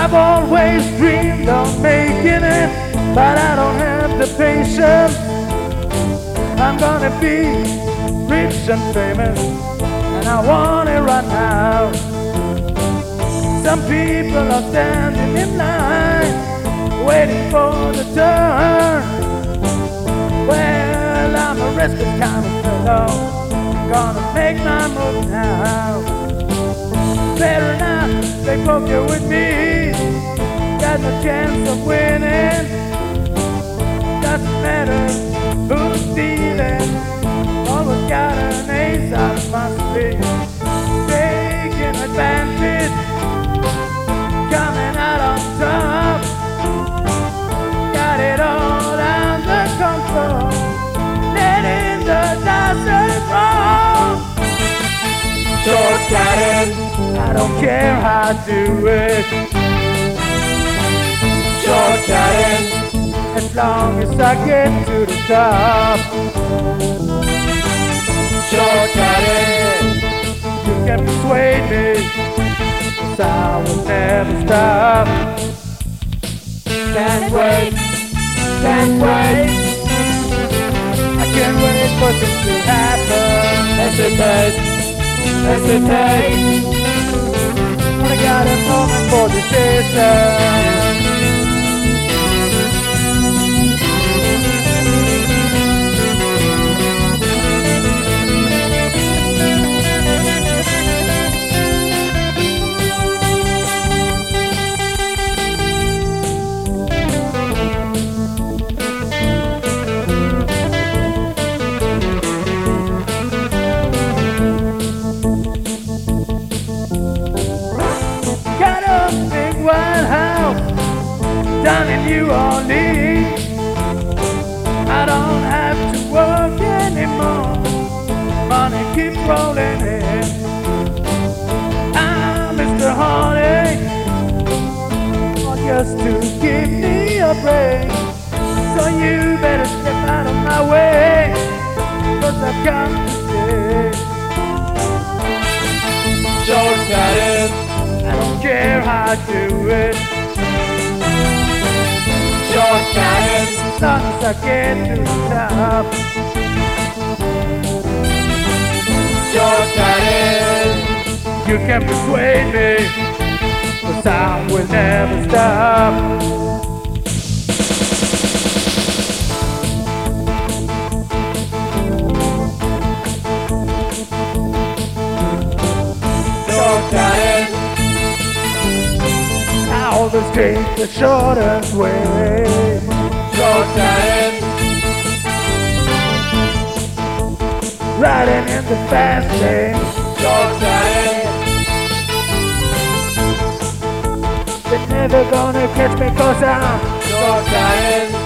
I've always dreamed of making it, but I don't have the patience. I'm gonna be rich and famous, and I want it right now. Some people are standing in line, waiting for the turn. Well, I'm a restless kind of fellow, gonna make my move now. Better not play poker with me, got no chance of winning. Doesn't matter who's dealing, always got an ace out of my sleeve. Taking advantage, coming out on top, got it all under control, letting the dice roll. Shortcutting, I don't care how I do it. Shortcutting, as long as I get to the top. Shortcutting, you can persuade me, 'cause I will never stop. Can't wait, can't wait, I can't wait for this to happen. Hesitate, hesitate, when I got a moment for decision. Down in New Orleans, I don't have to work anymore. Money keeps rolling in. I'm Mr. Heartache, just to give me a break. So you better step out of my way, 'cause I've come to stay. Shortcutting, I don't care how I do it. Shortcutting, as long as I get to the top. Shortcutting, you can persuade me, 'cause I will never stop. Shortcutting, I always take the shortest way. Shortcutting, riding in the fast lane. Shortcutting, they're never gonna catch me 'cause I'm shortcutting.